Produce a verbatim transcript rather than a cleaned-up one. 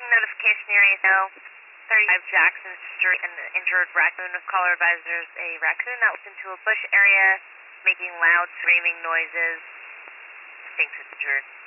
Notification area now. thirty-five Jackson Street, an injured raccoon. Caller advisors a raccoon that was into a bush area, making loud screaming noises. Thinks it's injured.